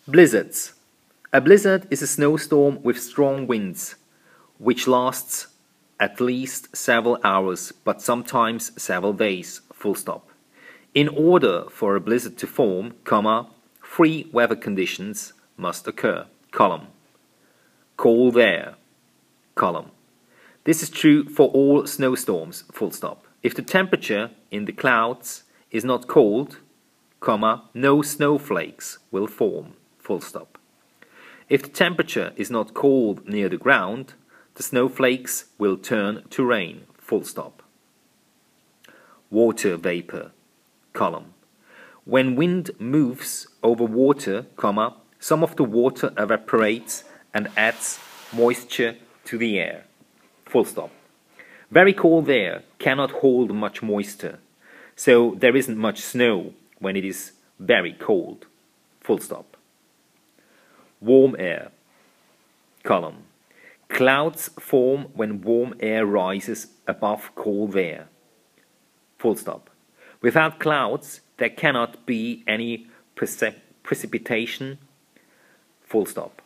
Blizzards. A blizzard is a snowstorm with strong winds, which lasts at least several hours, but sometimes several days, full stop. In order for a blizzard to form, three weather conditions must occur, column. Cold air, column. This is true for all snowstorms, full stop. If the temperature in the clouds is not cold, no snowflakes will form, full stop. If the temperature is not cold near the ground, the snowflakes will turn to rain, full stop. Water vapor, column. When wind moves over water, some of the water evaporates and adds moisture to the air, full stop. Very cold air cannot hold much moisture, so there isn't much snow when it is very cold, full stop. Warm air, column. Clouds form when warm air rises above cold air, full stop. Without clouds, there cannot be any precipitation, full stop.